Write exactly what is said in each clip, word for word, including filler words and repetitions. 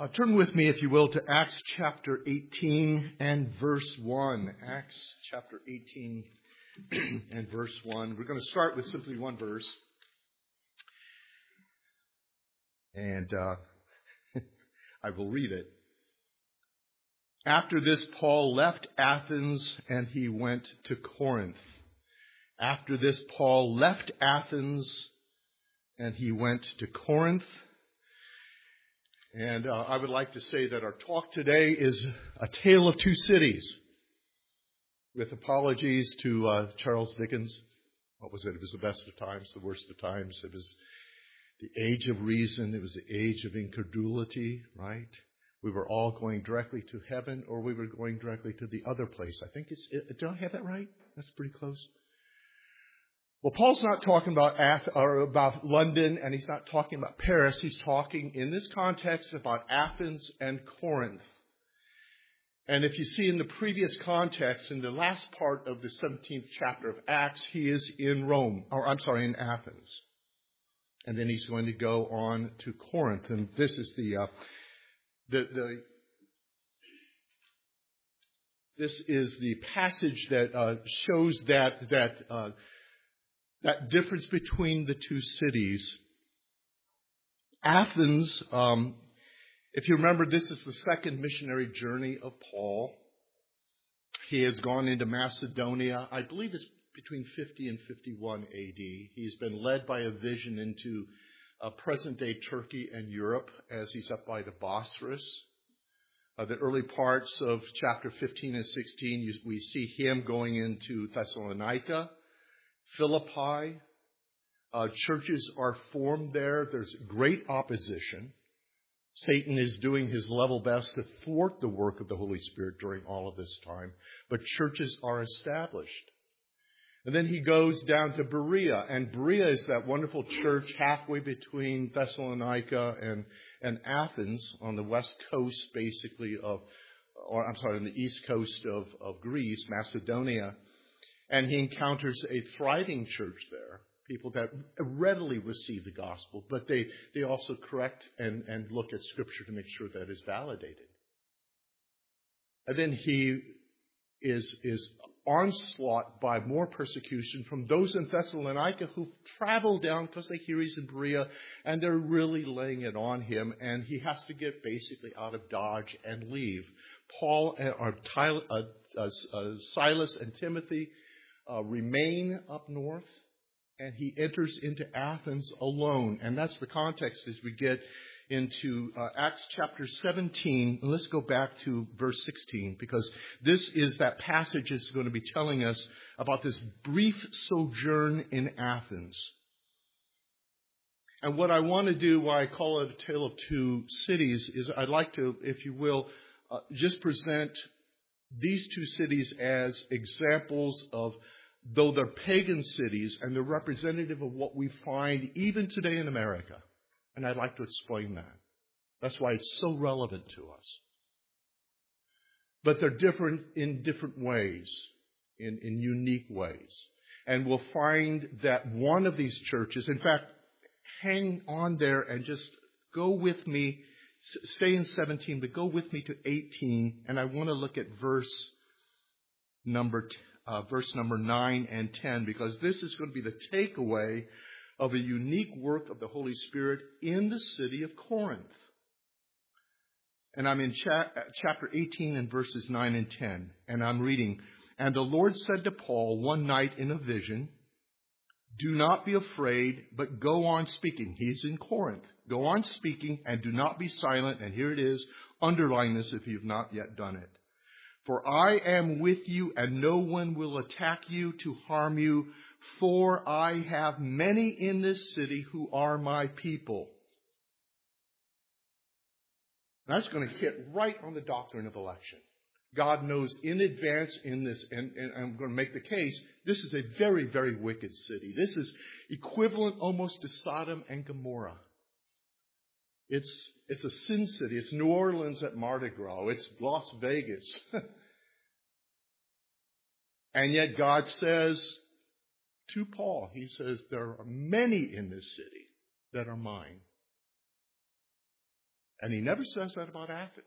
Uh, turn with me, if you will, to Acts chapter eighteen and verse one. Acts chapter eighteen and verse one. We're going to start with simply one verse. And uh, I will read it. After this, Paul left Athens and he went to Corinth. After this, Paul left Athens and he went to Corinth. And uh, I would like to say that our talk today is a tale of two cities. With apologies to uh, Charles Dickens. What was it? It was the best of times, the worst of times. It was the age of reason. It was the age of incredulity, right? We were all going directly to heaven, or we were going directly to the other place. I think it's, it, did I have that right? That's pretty close. Well, Paul's not talking about Ath- or about London, and he's not talking about Paris. He's talking in this context about Athens and Corinth. And if you see in the previous context, in the last part of the seventeenth chapter of Acts, he is in Rome, or I'm sorry, in Athens. And then he's going to go on to Corinth. And this is the, uh, the, the this is the passage that uh, shows that, that, uh, that difference between the two cities. Athens, um, if you remember, this is the second missionary journey of Paul. He has gone into Macedonia. I believe it's between fifty and fifty-one A D. He's been led by a vision into uh, present-day Turkey and Europe as he's up by the Bosphorus. Uh, the early parts of chapter fifteen and sixteen, you, we see him going into Thessalonica. Philippi, uh, churches are formed there. There's great opposition. Satan is doing his level best to thwart the work of the Holy Spirit during all of this time, but churches are established. And then he goes down to Berea, and Berea is that wonderful church halfway between Thessalonica and, and Athens on the west coast, basically, of, or I'm sorry, on the east coast of, of Greece, Macedonia. And he encounters a thriving church there, people that readily receive the gospel, but they, they also correct and, and look at Scripture to make sure that is validated. And then he is, is onslaught by more persecution from those in Thessalonica who travel down because they hear he's in Berea, and they're really laying it on him, and he has to get basically out of Dodge and leave. Paul, or Tyler, uh, uh, uh, Silas and Timothy Uh, remain up north, and he enters into Athens alone. And that's the context as we get into uh, Acts chapter seventeen. And let's go back to verse sixteen, because this is that passage that's going to be telling us about this brief sojourn in Athens. And what I want to do, why I call it a tale of two cities, is I'd like to, if you will, uh, just present these two cities as examples of, though they're pagan cities, and they're representative of what we find even today in America. And I'd like to explain that. That's why it's so relevant to us. But they're different in different ways, in, in unique ways. And we'll find that one of these churches, in fact, hang on there and just go with me. Stay in seventeen, but go with me to eighteen, and I want to look at verse number uh, verse number nine and ten, because this is going to be the takeaway of a unique work of the Holy Spirit in the city of Corinth. And I'm in cha- chapter eighteen and verses nine and ten, and I'm reading. And the Lord said to Paul one night in a vision, "Do not be afraid, but go on speaking." He's in Corinth. Go on speaking and do not be silent. And here it is. Underline this if you've not yet done it. "For I am with you, and no one will attack you to harm you. For I have many in this city who are my people." That's going to hit right on the doctrine of election. God knows in advance in this, and, and I'm going to make the case, this is a very, very wicked city. This is equivalent almost to Sodom and Gomorrah. It's, it's a sin city. It's New Orleans at Mardi Gras. It's Las Vegas. And yet God says to Paul, he says, there are many in this city that are mine. And he never says that about Athens.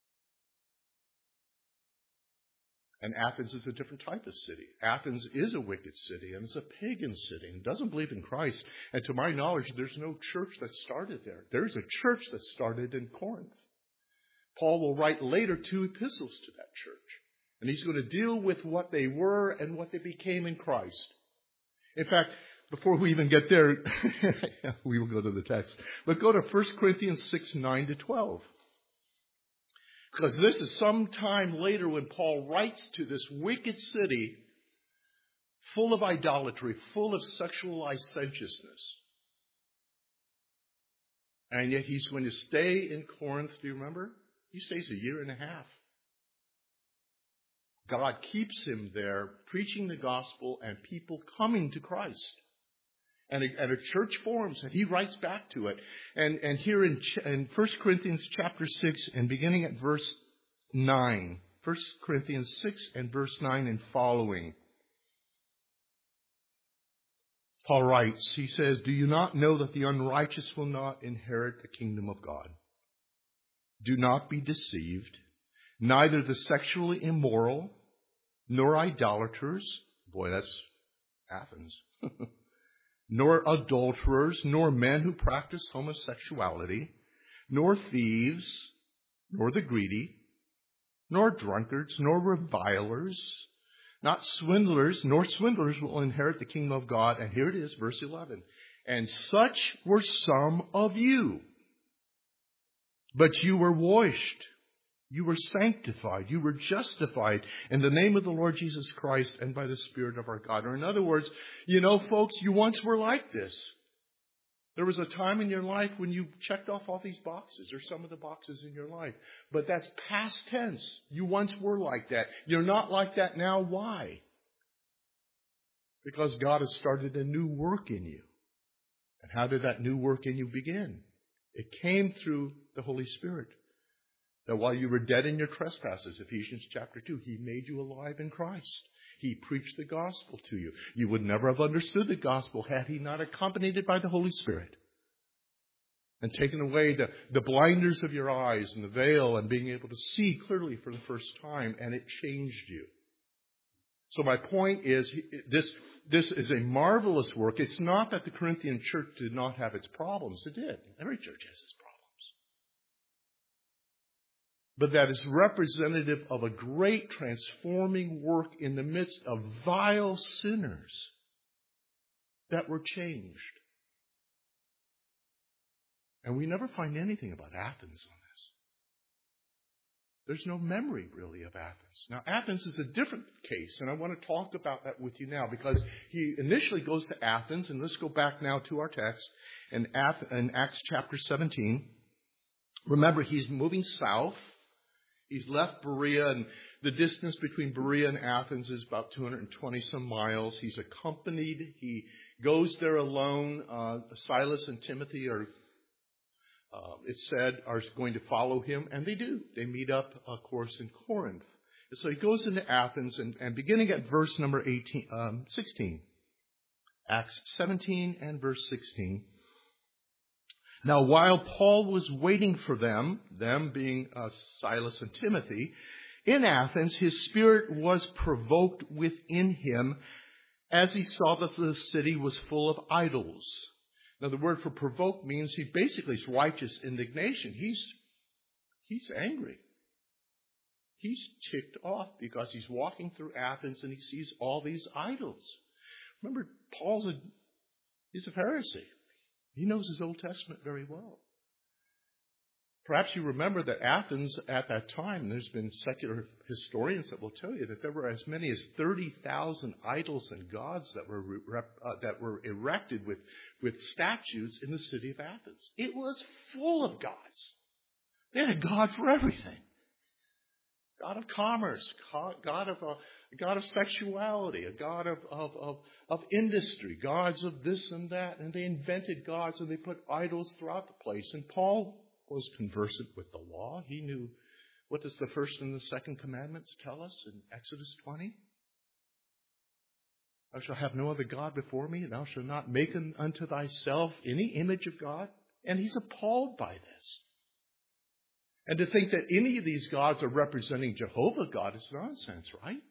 And Athens is a different type of city. Athens is a wicked city, and it's a pagan city, and doesn't believe in Christ. And to my knowledge, there's no church that started there. There's a church that started in Corinth. Paul will write later two epistles to that church. And he's going to deal with what they were and what they became in Christ. In fact, before we even get there, we will go to the text. But go to First Corinthians six, nine to twelve. Because this is some time later when Paul writes to this wicked city full of idolatry, full of sexual licentiousness. And yet he's going to stay in Corinth, do you remember? He stays a year and a half. God keeps him there, preaching the gospel and people coming to Christ. And a, and a church forms, and he writes back to it. And, and here in, in First Corinthians chapter six, and beginning at verse nine, First Corinthians six and verse nine and following, Paul writes, he says, "Do you not know that the unrighteous will not inherit the kingdom of God? Do not be deceived. Neither the sexually immoral, nor idolaters," boy, that's Athens, "nor adulterers, nor men who practice homosexuality, nor thieves, nor the greedy, nor drunkards, nor revilers, not swindlers, nor swindlers will inherit the kingdom of God." And here it is, verse eleven. "And such were some of you. But you were washed, you were sanctified, you were justified in the name of the Lord Jesus Christ and by the Spirit of our God." Or in other words, you know, folks, you once were like this. There was a time in your life when you checked off all these boxes, or some of the boxes in your life. But that's past tense. You once were like that. You're not like that now. Why? Because God has started a new work in you. And how did that new work in you begin? It came through the Holy Spirit. That while you were dead in your trespasses, Ephesians chapter two, He made you alive in Christ. He preached the gospel to you. You would never have understood the gospel had He not accompanied it by the Holy Spirit. And taken away the, the blinders of your eyes and the veil and being able to see clearly for the first time. And it changed you. So my point is, this, this is a marvelous work. It's not that the Corinthian church did not have its problems. It did. Every church has its problems. But that is representative of a great transforming work in the midst of vile sinners that were changed. And we never find anything about Athens on this. There's no memory really of Athens. Now, Athens is a different case, and I want to talk about that with you now, because he initially goes to Athens, and let's go back now to our text in Acts chapter seventeen. Remember, he's moving south. He's left Berea, and the distance between Berea and Athens is about two hundred twenty some miles. He's accompanied. He goes there alone. Uh, Silas and Timothy are, uh, it said, are going to follow him, and they do. They meet up, of course, in Corinth. And so he goes into Athens, and, and beginning at verse number eighteen, um, sixteen, Acts seventeen and verse sixteen. "Now, while Paul was waiting for them, them being uh, Silas and Timothy, in Athens, his spirit was provoked within him as he saw that the city was full of idols." Now, the word for provoke means he basically is righteous indignation. He's, he's angry. He's ticked off because he's walking through Athens and he sees all these idols. Remember, Paul's a, he's a Pharisee. He knows his Old Testament very well. Perhaps you remember that Athens at that time, there's been secular historians that will tell you that there were as many as thirty thousand idols and gods that were rep, uh, that were erected with, with statues in the city of Athens. It was full of gods. They had a god for everything. God of commerce, God of uh, a God of sexuality, a God of, of, of, of industry, gods of this and that. And they invented gods and they put idols throughout the place. And Paul was conversant with the law. He knew, what does the first and the second commandments tell us in Exodus twenty? "Thou shalt have no other God before me, and thou shalt not make unto thyself any image of God." And he's appalled by this. And to think that any of these gods are representing Jehovah God is nonsense, right?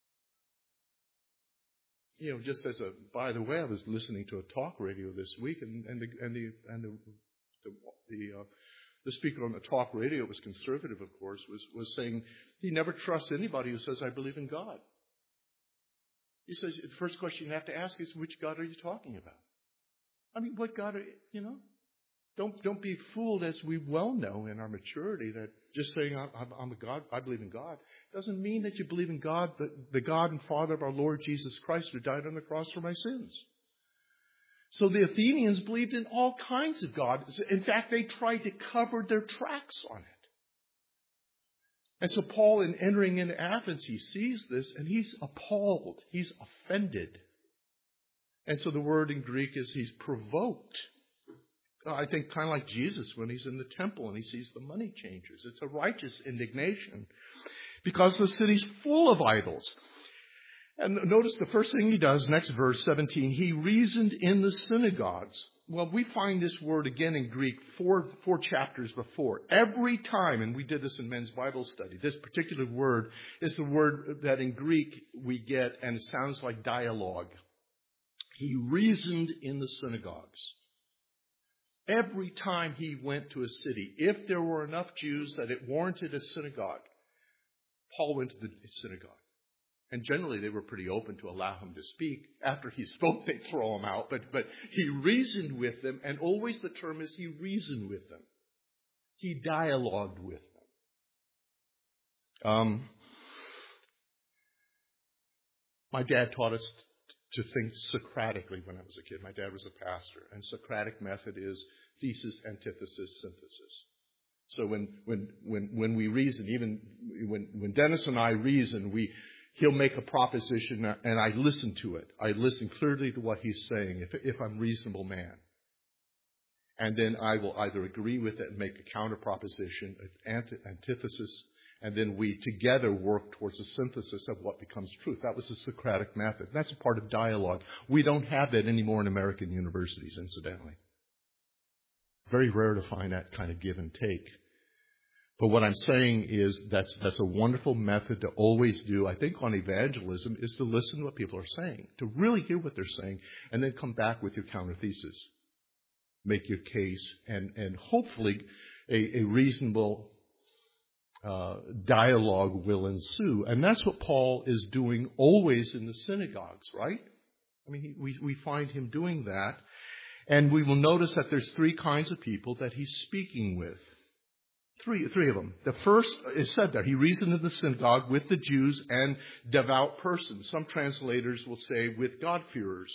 You know, just as a, by the way, I was listening to a talk radio this week, and, and the and the and the the, the, uh, the speaker on the talk radio was conservative, of course, was was saying he never trusts anybody who says, "I believe in God." He says the first question you have to ask is, "Which God are you talking about?" I mean, what God are you know? Don't don't be fooled, as we well know in our maturity, that just saying I'm, I'm a God, I believe in God, doesn't mean that you believe in God, but the God and Father of our Lord Jesus Christ, who died on the cross for my sins. So the Athenians believed in all kinds of gods. In fact, they tried to cover their tracks on it. And so Paul, in entering into Athens, he sees this and he's appalled. He's offended. And so the word in Greek is he's provoked. I think kind of like Jesus when he's in the temple and he sees the money changers. It's a righteous indignation because the city's full of idols. And notice the first thing he does, next verse seventeen, he reasoned in the synagogues. Well, we find this word again in Greek four, four chapters before. Every time, and we did this in men's Bible study, this particular word is the word that in Greek we get, and it sounds like dialogue. He reasoned in the synagogues. Every time he went to a city, if there were enough Jews that it warranted a synagogue, Paul went to the synagogue. And generally they were pretty open to allow him to speak. After he spoke, they'd throw him out. But, but he reasoned with them, and always the term is he reasoned with them. He dialogued with them. Um, my dad taught us to think Socratically when I was a kid. My dad was a pastor. And Socratic method is thesis, antithesis, synthesis. So when when when when we reason, even when when Dennis and I reason, we he'll make a proposition and I listen to it. I listen clearly to what he's saying if if I'm a reasonable man. And then I will either agree with it and make a counter proposition, an antithesis, and then we together work towards a synthesis of what becomes truth. That was the Socratic method. That's a part of dialogue. We don't have that anymore in American universities, incidentally. Very rare to find that kind of give and take. But what I'm saying is that's that's a wonderful method to always do, I think, on evangelism, is to listen to what people are saying, to really hear what they're saying, and then come back with your counter thesis. Make your case, and, and hopefully a, a reasonable uh, dialogue will ensue. And that's what Paul is doing always in the synagogues, right? I mean, he, we, we find him doing that. And we will notice that there's three kinds of people that he's speaking with. Three, three of them. The first is said there. He reasoned in the synagogue with the Jews and devout persons. Some translators will say with God-fearers.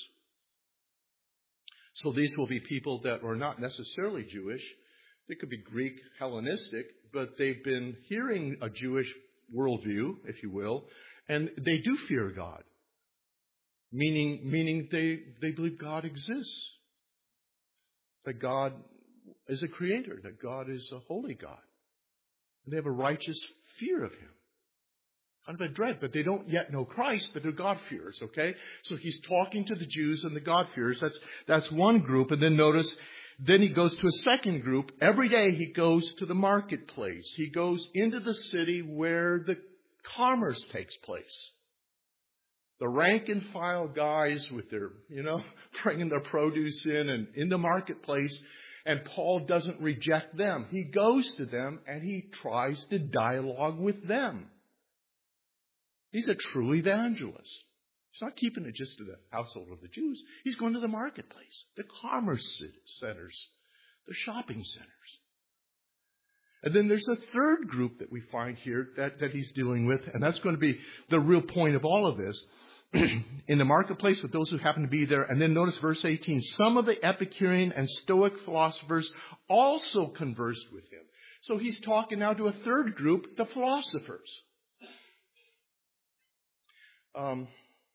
So these will be people that are not necessarily Jewish. They could be Greek, Hellenistic, but they've been hearing a Jewish worldview, if you will, and they do fear God. Meaning, meaning they, they believe God exists. That God is a creator, that God is a holy God. And they have a righteous fear of him. Kind of a dread, but they don't yet know Christ, but they're God-fearers, okay? So he's talking to the Jews and the God-fearers. That's, that's one group. And then notice, then he goes to a second group. Every day he goes to the marketplace. He goes into the city where the commerce takes place. The rank and file guys with their, you know, bringing their produce in and in the marketplace. And Paul doesn't reject them. He goes to them and he tries to dialogue with them. He's a true evangelist. He's not keeping it just to the household of the Jews. He's going to the marketplace, the commerce centers, the shopping centers. And then there's a third group that we find here that, that he's dealing with, and that's going to be the real point of all of this. In the marketplace with those who happen to be there. And then notice verse eighteen. Some of the Epicurean and Stoic philosophers also conversed with him. So he's talking now to a third group, the philosophers. Um,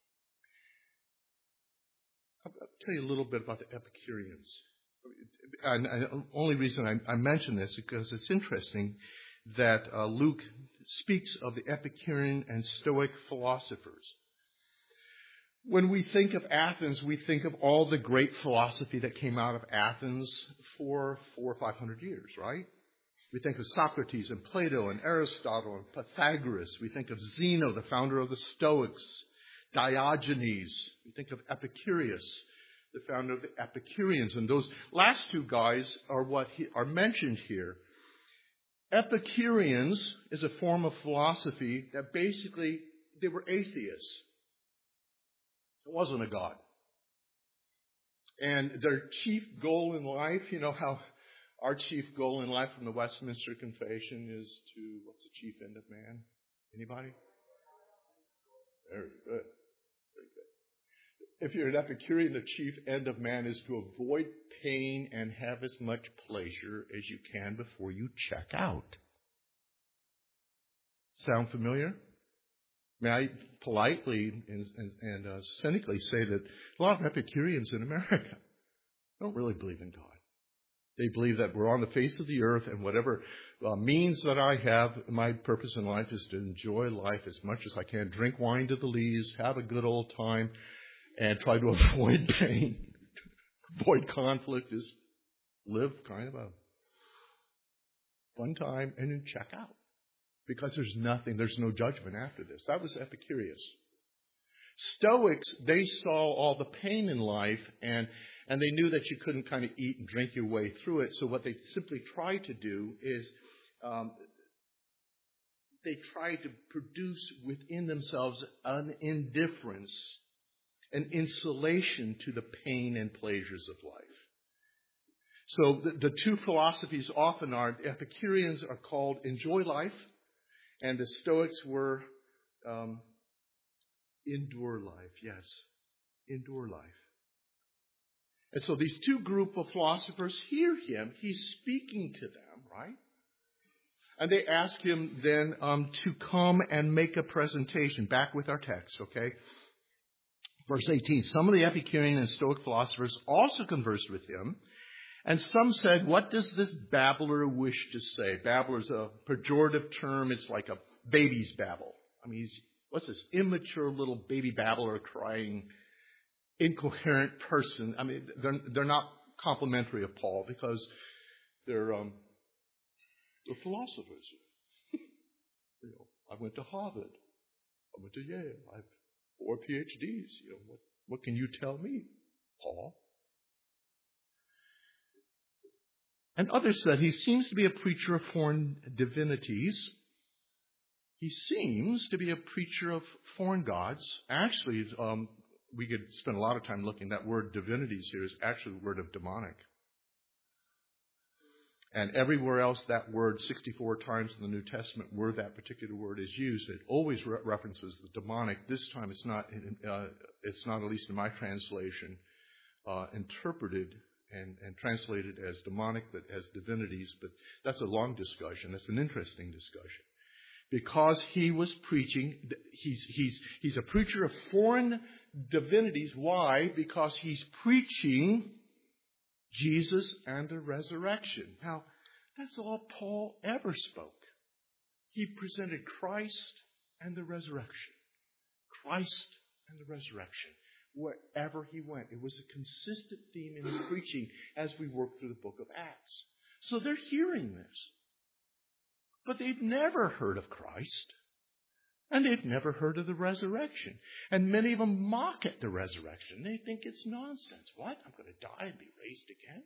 I'll tell you a little bit about the Epicureans. And the only reason I, I mention this is because it's interesting that uh, Luke speaks of the Epicurean and Stoic philosophers. When we think of Athens, we think of all the great philosophy that came out of Athens for four or five hundred years, right? We think of Socrates and Plato and Aristotle and Pythagoras. We think of Zeno, the founder of the Stoics, Diogenes. We think of Epicurus, the founder of the Epicureans. And those last two guys are what he, are mentioned here. Epicureans is a form of philosophy that basically they were atheists. It wasn't a god. And their chief goal in life, you know how our chief goal in life from the Westminster Confession is to, what's the chief end of man? Anybody? Very good. Very good. If you're an Epicurean, the chief end of man is to avoid pain and have as much pleasure as you can before you check out. Sound familiar? May I politely and, and, and uh, cynically say that a lot of Epicureans in America don't really believe in God. They believe that we're on the face of the earth, and whatever uh, means that I have, my purpose in life is to enjoy life as much as I can, drink wine to the lees, have a good old time, and try to avoid pain, avoid conflict, just live kind of a fun time, and then check out. Because there's nothing, there's no judgment after this. That was Epicurus. Stoics, they saw all the pain in life, and And they knew that you couldn't kind of eat and drink your way through it. So what they simply tried to do is um, they tried to produce within themselves an indifference, an insulation to the pain and pleasures of life. So the, the two philosophies often are, the Epicureans are called enjoy life, and the Stoics were um, endure life. Yes, endure life. And so these two group of philosophers hear him. He's speaking to them, right? And they ask him then um, to come and make a presentation. Back with our text, okay? Verse eighteen, some of the Epicurean and Stoic philosophers also conversed with him. And some said, what does this babbler wish to say? Babbler is a pejorative term. It's like a baby's babble. I mean, he's, what's this immature little baby babbler crying incoherent person. I mean, they're, they're not complimentary of Paul because they're, um, they're philosophers. You know, I went to Harvard. I went to Yale. I have four P H Ds. You know, what, what can you tell me, Paul? And others said he seems to be a preacher of foreign divinities. He seems to be a preacher of foreign gods. Actually, um, we could spend a lot of time looking. That word divinities here is actually the word of demonic. And everywhere else that word, sixty-four times in the New Testament, where that particular word is used, it always re- references the demonic. This time it's not, uh, it's not, at least in my translation, uh, interpreted and, and translated as demonic, but as divinities. But that's a long discussion. That's an interesting discussion. Because he was preaching, he's, he's, he's a preacher of foreign divinities. Why? Because he's preaching Jesus and the resurrection. Now, that's all Paul ever spoke. He presented Christ and the resurrection. Christ and the resurrection. Wherever he went. It was a consistent theme in his preaching as we work through the book of Acts. So they're hearing this. But they've never heard of Christ. And they've never heard of the resurrection. And many of them mock at the resurrection. They think it's nonsense. What? I'm going to die and be raised again?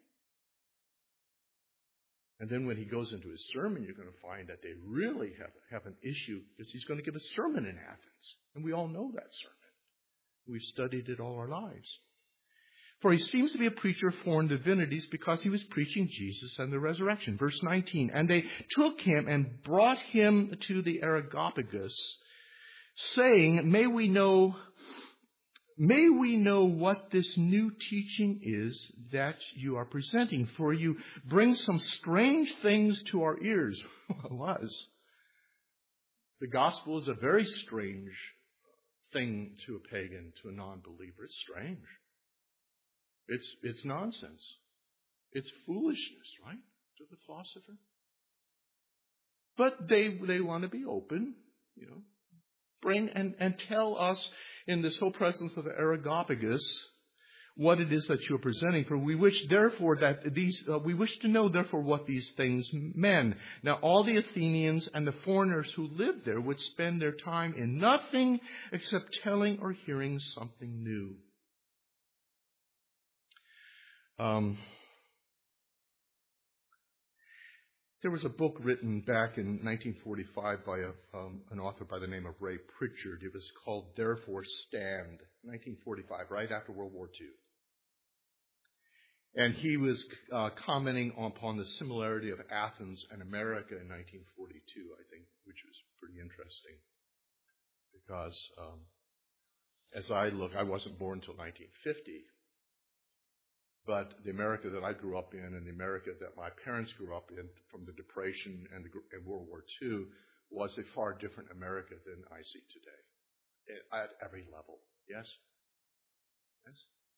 And then when he goes into his sermon, you're going to find that they really have, have an issue, because he's going to give a sermon in Athens. And we all know that sermon. We've studied it all our lives. For he seems to be a preacher of foreign divinities because he was preaching Jesus and the resurrection. Verse nineteen, and they took him and brought him to the Areopagus, saying, May we know, may we know what this new teaching is that you are presenting, for you bring some strange things to our ears. Well, it was. The gospel is a very strange thing to a pagan, to a non-believer. It's strange. It's, it's nonsense. It's foolishness, right? To the philosopher. But they, they want to be open, you know. Bring and, and tell us in this whole presence of the Areopagus what it is that you're presenting. For we wish, therefore, that these, uh, we wish to know, therefore, what these things meant. Now, all the Athenians and the foreigners who lived there would spend their time in nothing except telling or hearing something new. Um, there was a book written back in nineteen forty-five by a, um, an author by the name of Ray Pritchard. It was called Therefore Stand, nineteen forty-five, right after World War Two. And he was uh, commenting upon the similarity of Athens and America in nineteen forty-two, I think, which was pretty interesting. Because um, as I look, I wasn't born until nineteen fifty. But the America that I grew up in and the America that my parents grew up in from the Depression and, the, and World War Two was a far different America than I see today at every level. Yes? Yes?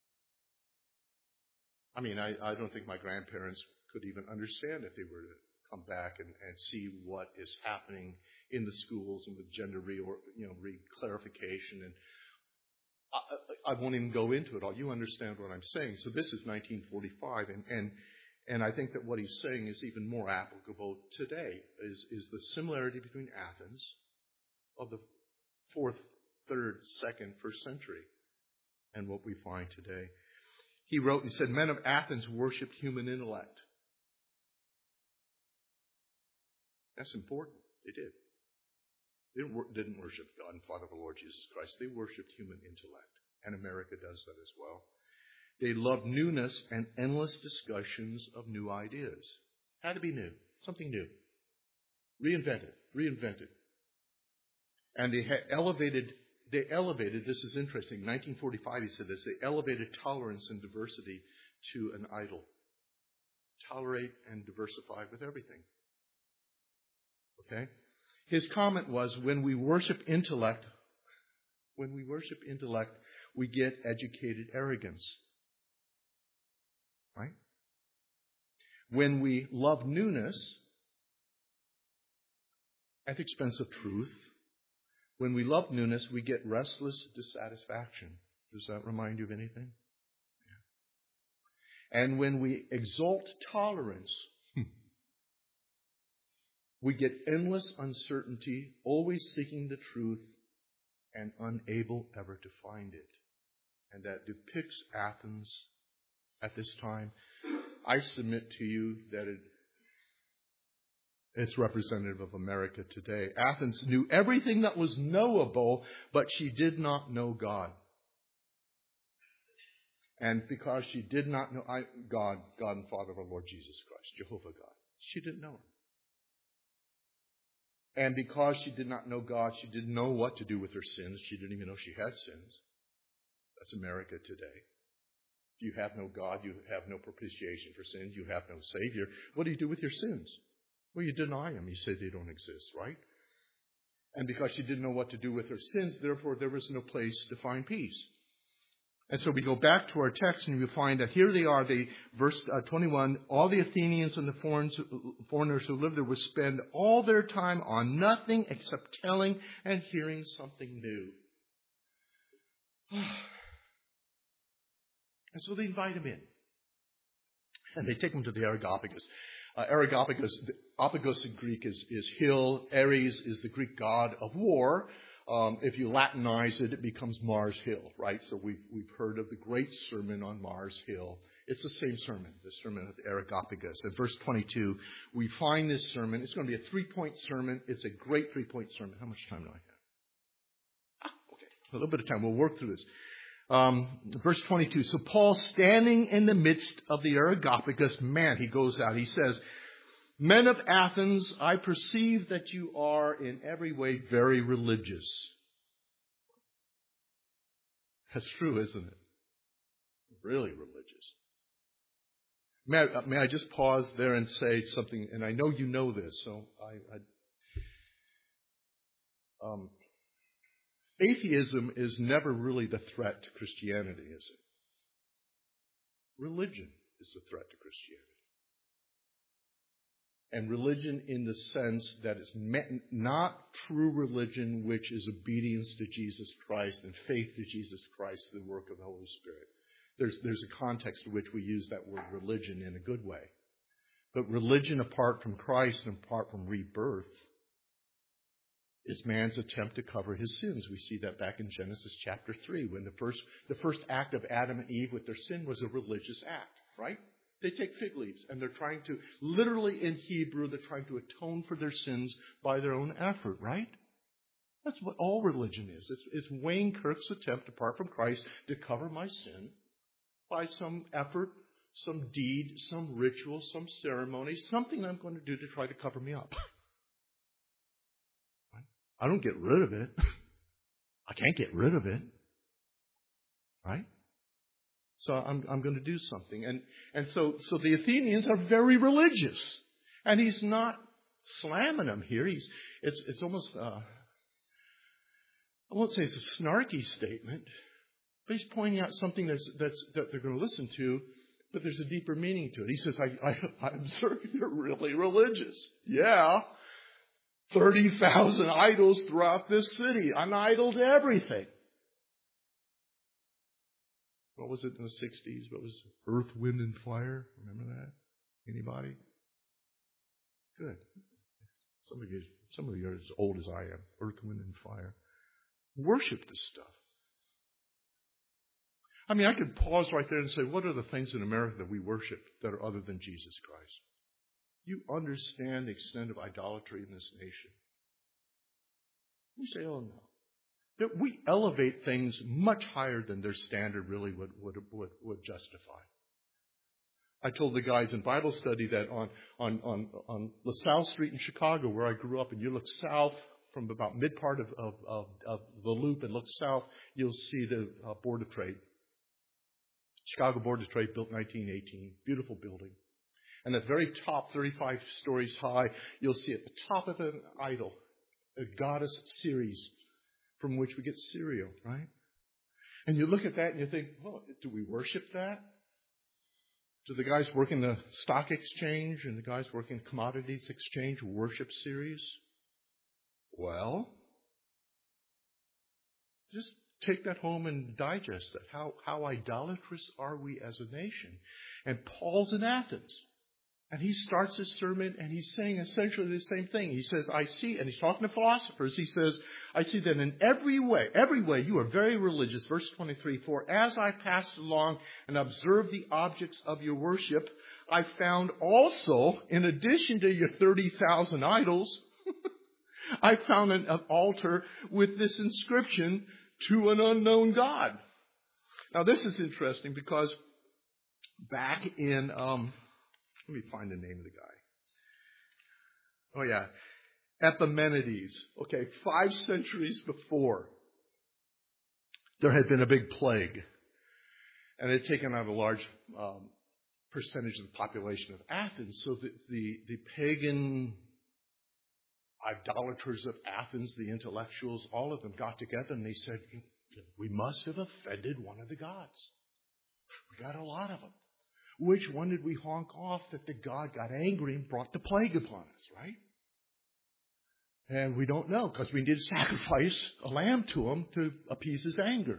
I mean, I, I don't think my grandparents could even understand if they were to come back and, and see what is happening in the schools and with gender re, or, you know, re-clarification and I, I won't even go into it all. You understand what I'm saying. So this is nineteen forty-five, and, and, and I think that what he's saying is even more applicable today, is, is the similarity between Athens of the fourth, third, second, first century and what we find today. He wrote and said, men of Athens worshipped human intellect. That's important. They did. They didn't worship God and Father of the Lord Jesus Christ. They worshipped human intellect. And America does that as well. They loved newness and endless discussions of new ideas. Had to be new. Something new. Reinvented. Reinvented. And they had elevated, they elevated, this is interesting, nineteen forty-five he said this, they elevated tolerance and diversity to an idol. Tolerate and diversify with everything. Okay? His comment was, when we worship intellect, when we worship intellect, we get educated arrogance. Right? When we love newness at the expense of truth, when we love newness, we get restless dissatisfaction. Does that remind you of anything? Yeah. And when we exalt tolerance, we get endless uncertainty, always seeking the truth, and unable ever to find it. And that depicts Athens at this time. I submit to you that it, it's representative of America today. Athens knew everything that was knowable, but she did not know God. And because she did not know I, God, God and Father of our Lord Jesus Christ, Jehovah God, she didn't know Him. And because she did not know God, she didn't know what to do with her sins. She didn't even know she had sins. That's America today. If you have no God, you have no propitiation for sins, you have no Savior. What do you do with your sins? Well, you deny them. You say they don't exist, right? And because she didn't know what to do with her sins, therefore there was no place to find peace. And so we go back to our text and we find that here they are, they, verse uh, twenty-one, all the Athenians and the foreigners, foreigners who lived there would spend all their time on nothing except telling and hearing something new. And so they invite him in. And they take him to the Areopagus. Uh, Areopagus, Opagos in Greek is, is hill. Ares is the Greek god of war. Um, if you Latinize it, it becomes Mars Hill, right? So we've, we've heard of the great sermon on Mars Hill. It's the same sermon, the sermon of the Areopagus. At verse twenty-two, we find this sermon. It's going to be a three-point sermon. It's a great three-point sermon. How much time do I have? Ah, okay. A little bit of time. We'll work through this. Um, verse twenty-two. So Paul, standing in the midst of the Areopagus, man, he goes out. He says, men of Athens, I perceive that you are in every way very religious. That's true, isn't it? Really religious. May I, may I just pause there and say something, and I know you know this, so I... I um, atheism is never really the threat to Christianity, is it? Religion is the threat to Christianity. And religion in the sense that it's not true religion, which is obedience to Jesus Christ and faith to Jesus Christ through the work of the Holy Spirit. There's, there's a context in which we use that word religion in a good way. But religion apart from Christ and apart from rebirth is man's attempt to cover his sins. We see that back in Genesis chapter three, when the first, the first act of Adam and Eve with their sin was a religious act, right? They take fig leaves and they're trying to, literally in Hebrew, they're trying to atone for their sins by their own effort, right? That's what all religion is. It's, it's Wayne Kirk's attempt, apart from Christ, to cover my sin by some effort, some deed, some ritual, some ceremony, something I'm going to do to try to cover me up. I don't get rid of it. I can't get rid of it. Right? So I'm, I'm going to do something. And, and so, so the Athenians are very religious. And he's not slamming them here. He's, it's, it's almost, uh, I won't say it's a snarky statement, but he's pointing out something that's, that's, that they're going to listen to, but there's a deeper meaning to it. He says, I, I, I observe you're really religious. Yeah. thirty thousand idols throughout this city. An idol to everything. What was it in the sixties? What was it? Earth, Wind, and Fire? Remember that? Anybody? Good. Some of you, some of you are as old as I am. Earth, Wind, and Fire. Worship this stuff. I mean, I could pause right there and say, what are the things in America that we worship that are other than Jesus Christ? You understand the extent of idolatry in this nation. You say, oh no. That we elevate things much higher than their standard really would, would, would, would justify. I told the guys in Bible study that on, on, on, on LaSalle Street in Chicago, where I grew up, and you look south from about mid part of, of, of, of the loop and look south, you'll see the uh, Board of Trade. Chicago Board of Trade, built nineteen eighteen. Beautiful building. And at the very top, thirty-five stories high, you'll see at the top of an idol, a goddess Ceres, from which we get cereal, right? And you look at that and you think, well, do we worship that? Do the guys working the stock exchange and the guys working commodities exchange worship Ceres? Well, just take that home and digest that. How, how idolatrous are we as a nation? And Paul's in Athens. And he starts his sermon and he's saying essentially the same thing. He says, I see, and he's talking to philosophers, he says, I see that in every way, every way you are very religious. Verse twenty-three, for as I passed along and observed the objects of your worship, I found also, in addition to your thirty thousand idols, I found an, an altar with this inscription, to an unknown God. Now this is interesting because back in, um, let me find the name of the guy. Oh yeah. Epimenides. Okay, five centuries before, there had been a big plague. And it had taken out a large um, percentage of the population of Athens. So the, the, the pagan idolaters of Athens, the intellectuals, all of them got together and they said, we must have offended one of the gods. We got a lot of them. Which one did we honk off that the God got angry and brought the plague upon us, right? And we don't know because we did sacrifice a lamb to him to appease his anger.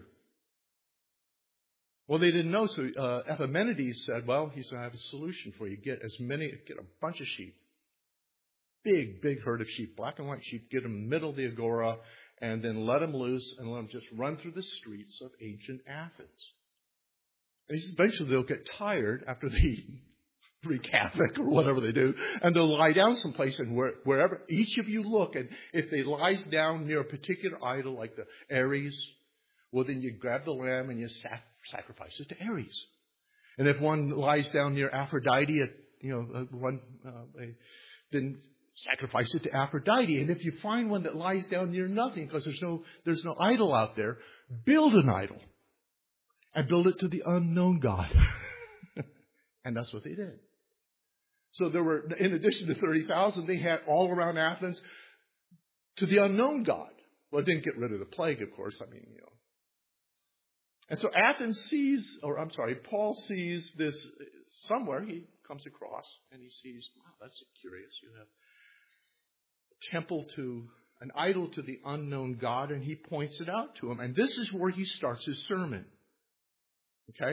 Well, they didn't know, so uh, Epimenides said, well, he said, I have a solution for you. Get as many, get a bunch of sheep. Big, big herd of sheep, black and white sheep, get them in the middle of the agora, and then let them loose and let them just run through the streets of ancient Athens. And he says eventually they'll get tired after they wreak havoc or whatever they do, and they'll lie down someplace, and where, wherever each of you look, and if they lies down near a particular idol like the Ares, well then you grab the lamb and you sac- sacrifice it to Ares. And if one lies down near Aphrodite, you know, one uh, then sacrifice it to Aphrodite. And if you find one that lies down near nothing, because there's no there's no idol out there, build an idol. And build it to the unknown God. And that's what they did. So there were, in addition to thirty thousand, they had all around Athens to the unknown God. Well, it didn't get rid of the plague, of course. I mean, you know. And so Athens sees, or I'm sorry, Paul sees this somewhere. He comes across and he sees, wow, that's curious. You have a temple to, an idol to the unknown God, and he points it out to him. And this is where he starts his sermon. Okay?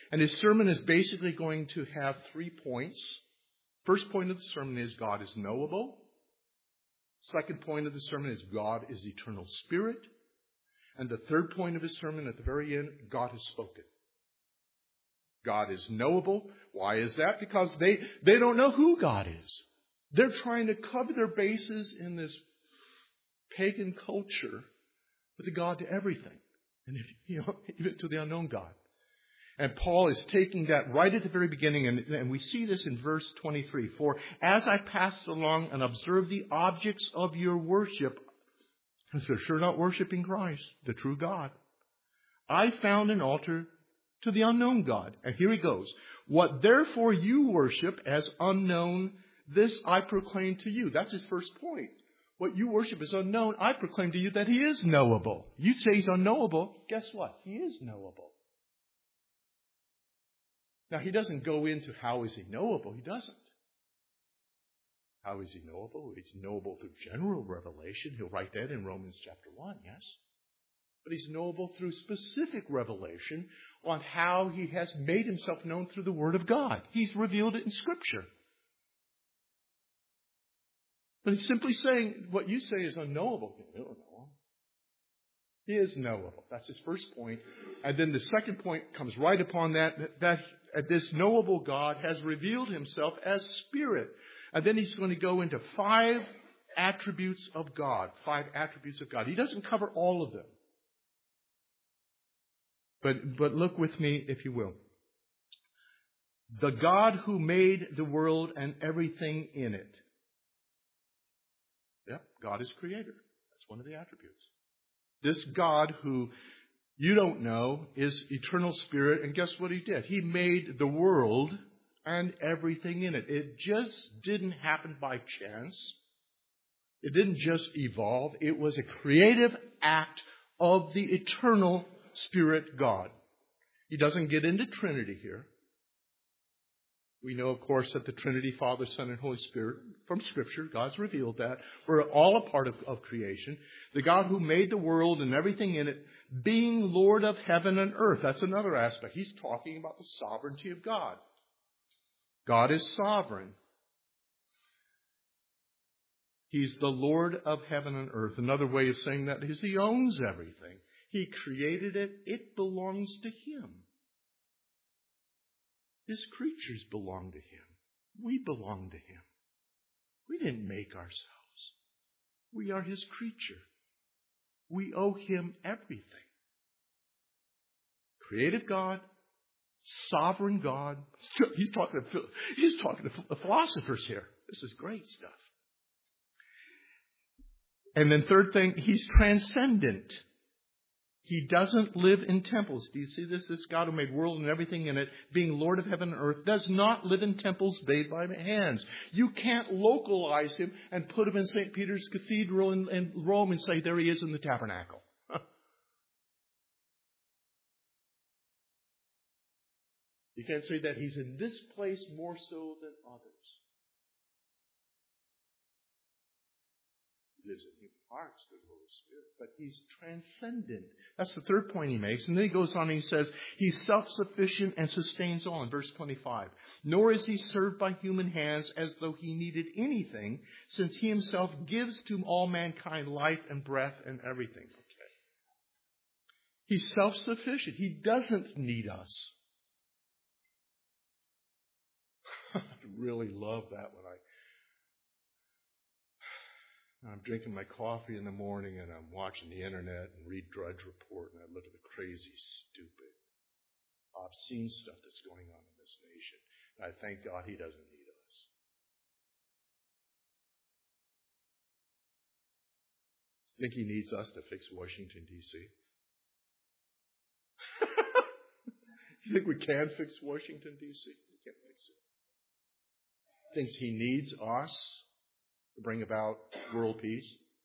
And his sermon is basically going to have three points. First point of the sermon is God is knowable. Second point of the sermon is God is eternal spirit. And the third point of his sermon at the very end, God has spoken. God is knowable. Why is that? Because they, they don't know who God is. They're trying to cover their bases in this pagan culture with a God to everything. And if, you know, even to the unknown God. And Paul is taking that right at the very beginning, and, and we see this in verse twenty-three. For as I passed along and observed the objects of your worship, they're sure not worshiping Christ, the true God, I found an altar to the unknown God. And here he goes. What therefore you worship as unknown, this I proclaim to you. That's his first point. What you worship is unknown. I proclaim to you that he is knowable. You say he's unknowable. Guess what? He is knowable. Now, he doesn't go into how is he knowable. He doesn't. How is he knowable? He's knowable through general revelation. He'll write that in Romans chapter one, yes? But he's knowable through specific revelation on how he has made himself known through the Word of God. He's revealed it in Scripture. But he's simply saying what you say is unknowable. You don't know him. He is knowable. That's his first point. And then the second point comes right upon that, that this knowable God has revealed himself as Spirit. And then he's going to go into five attributes of God. Five attributes of God. He doesn't cover all of them. But, but look with me, if you will. The God who made the world and everything in it. Yep, God is creator. That's one of the attributes. This God who you don't know is eternal spirit. And guess what he did? He made the world and everything in it. It just didn't happen by chance. It didn't just evolve. It was a creative act of the eternal Spirit God. He doesn't get into Trinity here. We know, of course, that the Trinity, Father, Son, and Holy Spirit, from Scripture, God's revealed that. We're all a part of, of creation. The God who made the world and everything in it, being Lord of heaven and earth. That's another aspect. He's talking about the sovereignty of God. God is sovereign. He's the Lord of heaven and earth. Another way of saying that is he owns everything. He created it. It belongs to him. His creatures belong to him. We belong to him. We didn't make ourselves. We are his creature. We owe him everything. Creative God, sovereign God. He's talking to, he's talking to philosophers here. This is great stuff. And then third thing, he's transcendent. He doesn't live in temples. Do you see this? This God who made world and everything in it, being Lord of heaven and earth, does not live in temples made by hands. You can't localize him and put him in Saint Peter's Cathedral in, in Rome and say, there he is in the tabernacle. You can't say that he's in this place more so than others. He lives in human hearts, the Holy Spirit, but he's transcendent. That's the third point he makes. And then he goes on and he says, he's self-sufficient and sustains all in verse twenty-five. Nor is he served by human hands as though he needed anything, since he himself gives to all mankind life and breath and everything. Okay. He's self-sufficient. He doesn't need us. I really love that when I I'm drinking my coffee in the morning and I'm watching the internet and read Drudge Report and I look at the crazy, stupid, obscene stuff that's going on in this nation. And I thank God he doesn't need us. Think he needs us to fix Washington, D C? You think we can fix Washington, D C? We can't fix it. Thinks he needs us to bring about world peace.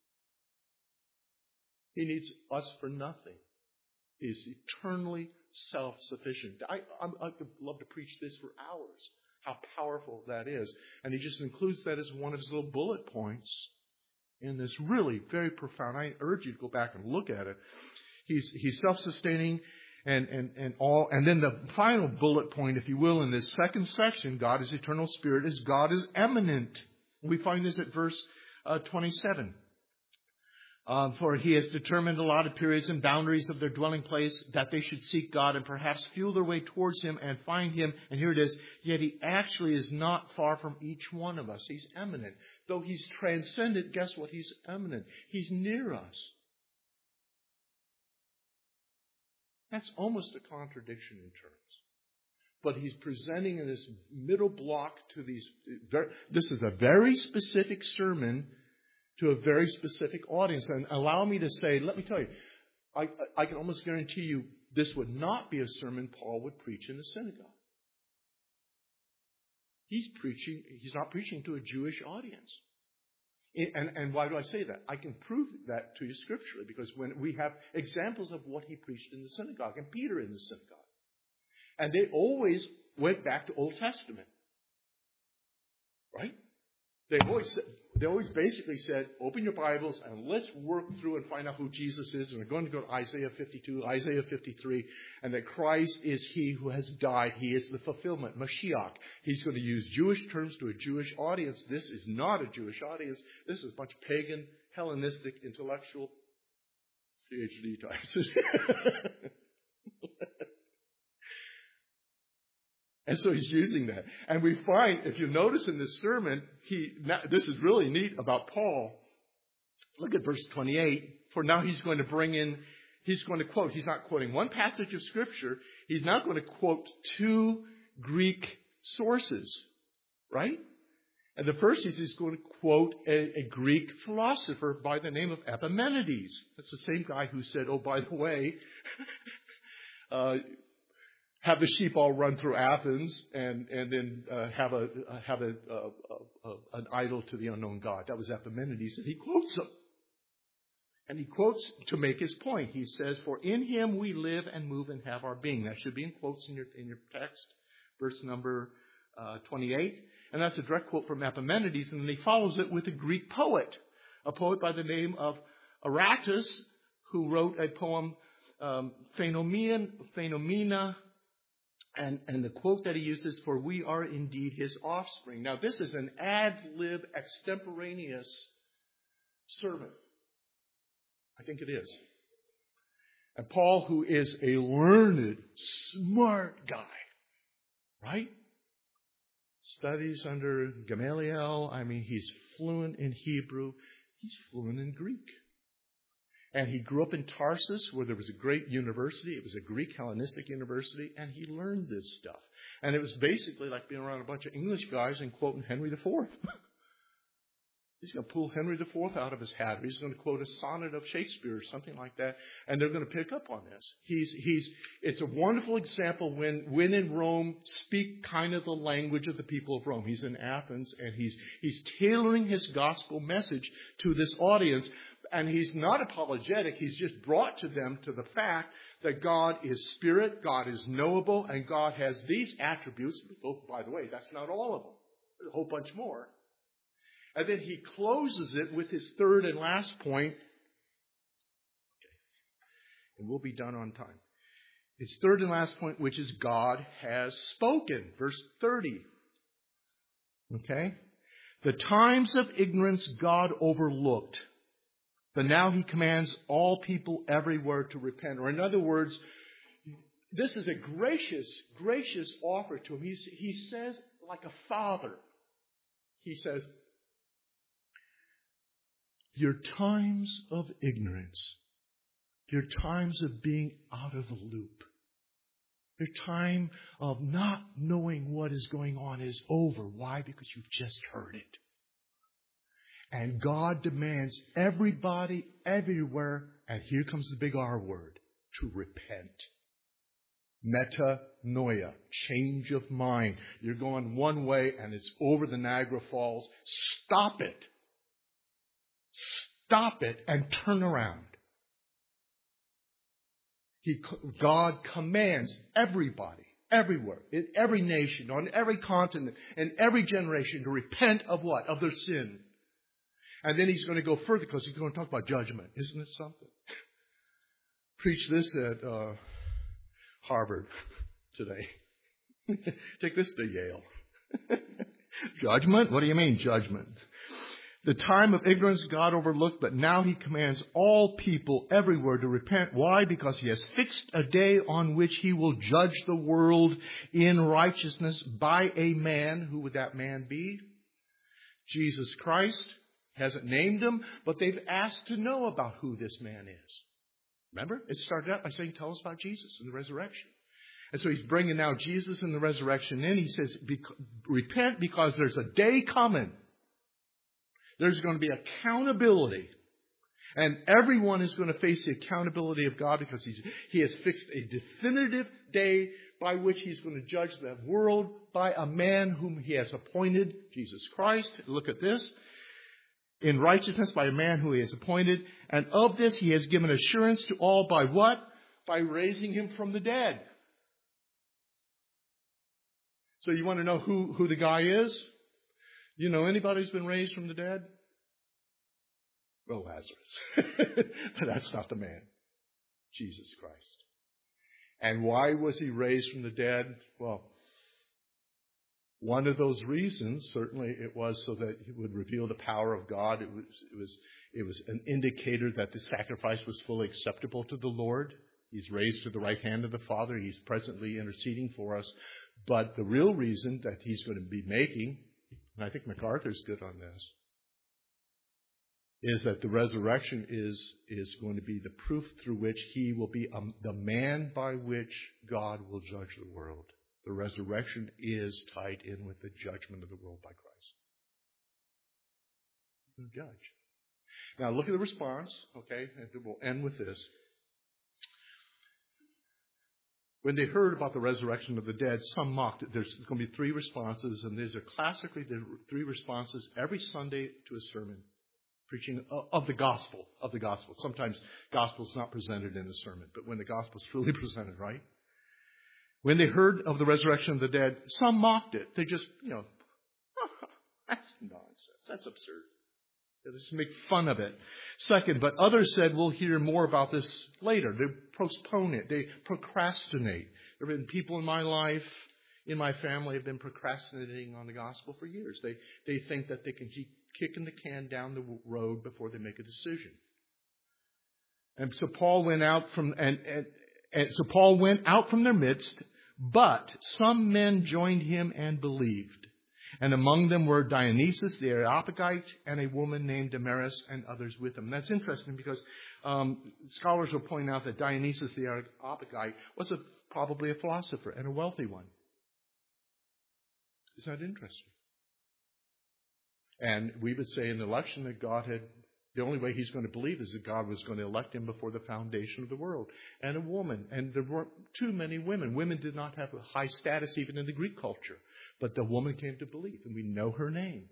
He needs us for nothing. He is eternally self-sufficient. I, I, I could love to preach this for hours, how powerful that is. And he just includes that as one of his little bullet points in this really very profound. I urge you to go back and look at it. He's, he's self-sustaining, and, and, and all, and then the final bullet point, if you will, in this second section, God is eternal spirit, is God is eminent. We find this at verse uh, twenty-seven. Um, for he has determined allotted periods and boundaries of their dwelling place that they should seek God and perhaps feel their way towards him and find him. And here it is. Yet he actually is not far from each one of us. He's eminent. Though he's transcendent, guess what? He's eminent. He's near us. That's almost a contradiction in terms. But he's presenting in this middle block to these. This is a very specific sermon to a very specific audience. And allow me to say, let me tell you, I, I can almost guarantee you this would not be a sermon Paul would preach in the synagogue. He's preaching, he's not preaching to a Jewish audience. And, and why do I say that? I can prove that to you scripturally, because when we have examples of what he preached in the synagogue, and Peter in the synagogue. And they always went back to Old Testament. Right? They always they always basically said, open your Bibles and let's work through and find out who Jesus is. And we're going to go to Isaiah fifty-two, Isaiah fifty-three, and that Christ is he who has died. He is the fulfillment, Mashiach. He's going to use Jewish terms to a Jewish audience. This is not a Jewish audience. This is a bunch of pagan, Hellenistic, intellectual P H D types. And so he's using that. And we find, if you notice in this sermon, he this is really neat about Paul. Look at verse twenty-eight. For now he's going to bring in, he's going to quote, he's not quoting one passage of Scripture. He's not going to quote two Greek sources, right? And the first is he's going to quote a, a Greek philosopher by the name of Epimenides. That's the same guy who said, oh, by the way, uh, have the sheep all run through Athens, and and then uh, have a uh, have a, uh, uh, uh, an idol to the unknown God. That was Epimenides, and he quotes him, and he quotes to make his point. He says, "For in him we live and move and have our being." That should be in quotes in your in your text, verse number uh, twenty-eight, and that's a direct quote from Epimenides. And then he follows it with a Greek poet, a poet by the name of Aratus, who wrote a poem, um, Phenomen, Phenomena. And, and the quote that he uses, for we are indeed his offspring. Now, this is an ad-lib, extemporaneous sermon. I think it is. And Paul, who is a learned, smart guy, right? Studies under Gamaliel. I mean, he's fluent in Hebrew. He's fluent in Greek. And he grew up in Tarsus, where there was a great university. It was a Greek Hellenistic university, and he learned this stuff. And it was basically like being around a bunch of English guys and quoting Henry the Fourth. He's going to pull Henry the Fourth out of his hat. He's going to quote a sonnet of Shakespeare or something like that, and they're going to pick up on this. He's he's. It's a wonderful example when when in Rome, speak kind of the language of the people of Rome. He's in Athens, and he's he's tailoring his gospel message to this audience. And he's not apologetic. He's just brought to them to the fact that God is spirit, God is knowable, and God has these attributes. Oh, by the way, that's not all of them. There's a whole bunch more. And then he closes it with his third and last point. Okay. And we'll be done on time. His third and last point, which is God has spoken. Verse thirty. Okay? The times of ignorance God overlooked. But now he commands all people everywhere to repent. Or in other words, this is a gracious, gracious offer to him. He's, he says, like a father, he says, your times of ignorance, your times of being out of the loop, your time of not knowing what is going on is over. Why? Because you've just heard it. And God demands everybody, everywhere, and here comes the big R word, to repent. Metanoia, change of mind. You're going one way and it's over the Niagara Falls. Stop it. Stop it and turn around. He, God commands everybody, everywhere, in every nation, on every continent, in every generation to repent of what? Of their sin. And then he's going to go further because he's going to talk about judgment. Isn't it something? Preach this at uh, Harvard today. Take this to Yale. Judgment? What do you mean, judgment? The time of ignorance God overlooked, but now He commands all people everywhere to repent. Why? Because He has fixed a day on which He will judge the world in righteousness by a man. Who would that man be? Jesus Christ. Hasn't named Him, but they've asked to know about who this man is. Remember? It started out by saying, tell us about Jesus and the resurrection. And so He's bringing now Jesus and the resurrection in. He says, repent because there's a day coming. There's going to be accountability. And everyone is going to face the accountability of God because he's, He has fixed a definitive day by which He's going to judge the world by a man whom He has appointed, Jesus Christ. Look at this. In righteousness by a man who He has appointed. And of this He has given assurance to all by what? By raising Him from the dead. So you want to know who, who the guy is? You know anybody who's been raised from the dead? Well, Lazarus. But that's not the man. Jesus Christ. And why was He raised from the dead? Well, one of those reasons, certainly it was so that He would reveal the power of God. It was, it was, it was an indicator that the sacrifice was fully acceptable to the Lord. He's raised to the right hand of the Father. He's presently interceding for us. But the real reason that He's going to be making, and I think MacArthur's good on this, is that the resurrection is, is going to be the proof through which He will be um, the man by which God will judge the world. The resurrection is tied in with the judgment of the world by Christ. He's the judge. Now look at the response, okay? And we'll end with this. When they heard about the resurrection of the dead, some mocked it. There's going to be three responses, and these are classically the three responses every Sunday to a sermon. Preaching of the gospel, of the gospel. Sometimes gospel is not presented in a sermon, but when the gospel is truly presented, right? When they heard of the resurrection of the dead, some mocked it. They just, you know, oh, that's nonsense. That's absurd. They just make fun of it. Second, but others said, we'll hear more about this later. They postpone it. They procrastinate. There have been people in my life, in my family, have been procrastinating on the gospel for years. They, they think that they can keep kicking the can down the road before they make a decision. And so Paul went out from, and, and, and so Paul went out from their midst, but some men joined him and believed. And among them were Dionysius the Areopagite and a woman named Damaris and others with him. And that's interesting because um, scholars will point out that Dionysius the Areopagite was a, probably a philosopher and a wealthy one. Is that interesting? And we would say in the election that God had, the only way he's going to believe is that God was going to elect him before the foundation of the world. And a woman. And there weren't too many women. Women did not have a high status even in the Greek culture. But the woman came to believe, and we know her name.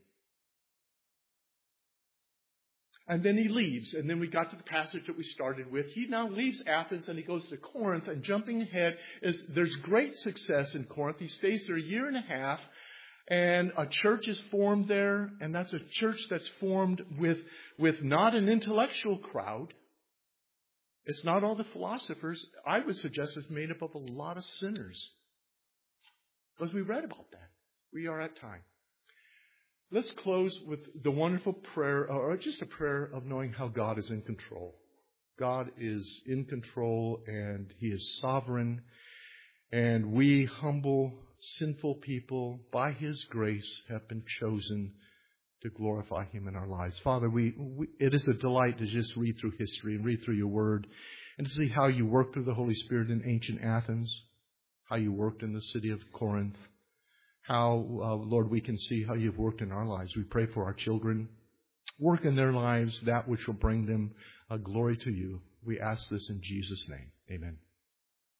And then he leaves. And then we got to the passage that we started with. He now leaves Athens and he goes to Corinth. And jumping ahead, is there's great success in Corinth. He stays there a year and a half. And a church is formed there, and that's a church that's formed with, with not an intellectual crowd. It's not all the philosophers. I would suggest it's made up of a lot of sinners. Because we read about that. We are at time. Let's close with the wonderful prayer, or just a prayer of knowing how God is in control. God is in control, and He is sovereign. And we humble, sinful people, by His grace, have been chosen to glorify Him in our lives. Father, we, we it is a delight to just read through history and read through your word and to see how you worked through the Holy Spirit in ancient Athens, how you worked in the city of Corinth, how, uh, Lord, we can see how you've worked in our lives. We pray for our children. Work in their lives that which will bring them uh, glory to you. We ask this in Jesus' name. Amen.